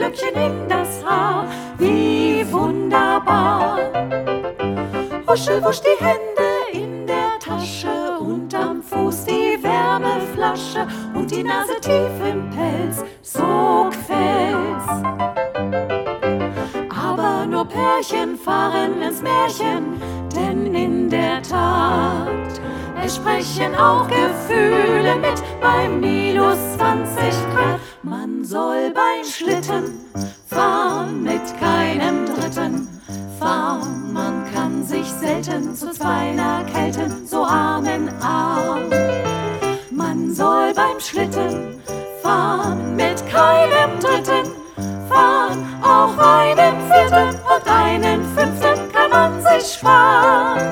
Glöckchen in das Haar, wie wunderbar. Huschelwusch die Hände in der Tasche und am Fuß die Wärmeflasche und die Nase tief im Pelz, so gefällt's. Aber nur Pärchen fahren ins Märchen, denn in der Tat, es sprechen auch Gefühle mit bei minus 20 Grad. Man soll beim Schlitten fahren mit keinem Dritten fahren. Man kann sich selten zu zweiner kälten, so Arm in Arm. Man soll beim Schlitten fahren mit keinem Dritten fahren. Auch einen vierten und einen fünften kann man sich sparen.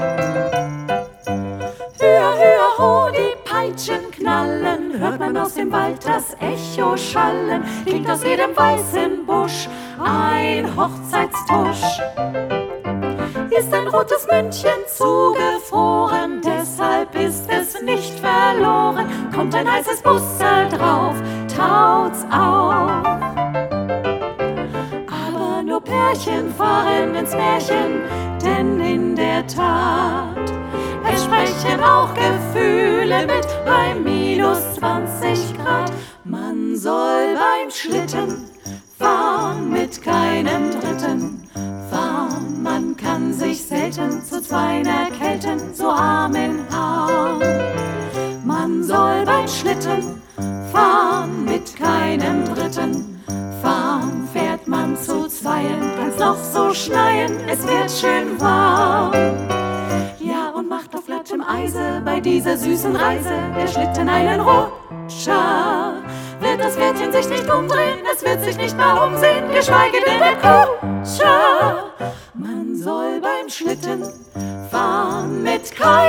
Höher, höher, ho, die Peitschen knallen, hört man aus dem Wald das Echo schallen, klingt aus jedem weißen Busch ein Hochzeitstusch. Ist ein rotes Mündchen zugefroren, deshalb ist es nicht verloren, kommt ein heißes Bussel drauf, taut's auf. Aber nur Pärchen fahren ins Märchen, denn in der Tat, es sprechen auch Gefühle mit bei minus 20 Grad. Man soll beim Schlitten fahren mit keinem Dritten fahren. Man kann sich selten zu zweiner kälten, so Arm in Arm. Man soll beim Schlitten fahren mit keinem Dritten fahren. Fährt man zu zweien, kann's noch so schneien, es wird schön warm. Ja, und macht auf glattem Eise bei dieser süßen Reise der Schlitten einen Rutscher. Wird das Pferdchen sich nicht umdrehen, es wird sich nicht mehr umsehen, geschweige denn der Kutscher. Man soll beim Schlitten fahren mit keinem